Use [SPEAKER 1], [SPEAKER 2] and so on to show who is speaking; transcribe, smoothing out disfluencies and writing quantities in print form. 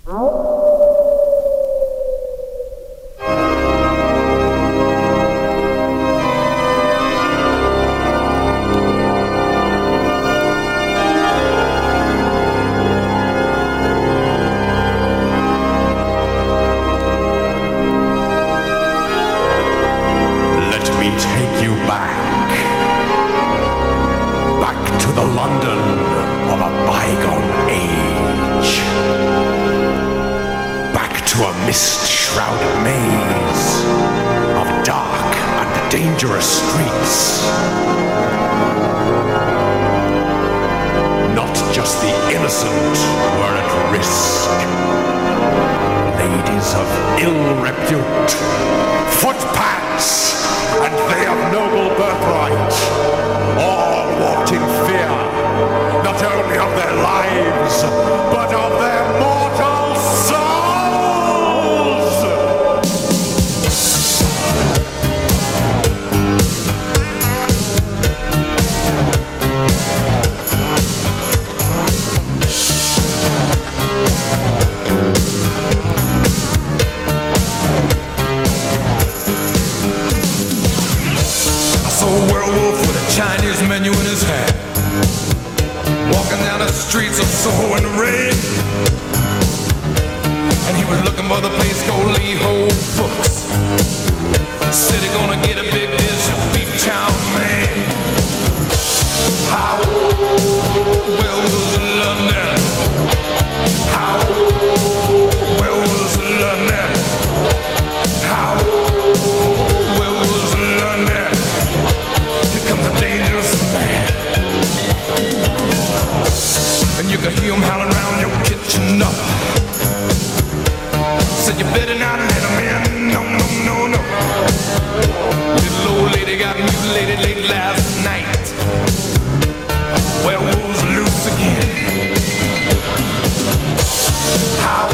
[SPEAKER 1] mist-shrouded maze of dark and dangerous streets. Not just the innocent were at risk. Ladies of ill repute, footpads, and they of noble birthright, all walked in fear, not only of their lives, but of their mortal souls!
[SPEAKER 2] Chinese menu in his hand, walking down the streets of Soho in the rain. And he was looking for the place called Lee Ho Fooks. Said he gonna get a big dish of beef chow mein. How well was London? How well was London? How well was London? Comes a dangerous man, and you can hear him howling around your kitchen door. Said you better not let him in, no, no, no, no. Little old lady got mutilated late last night. Werewolves loose again. How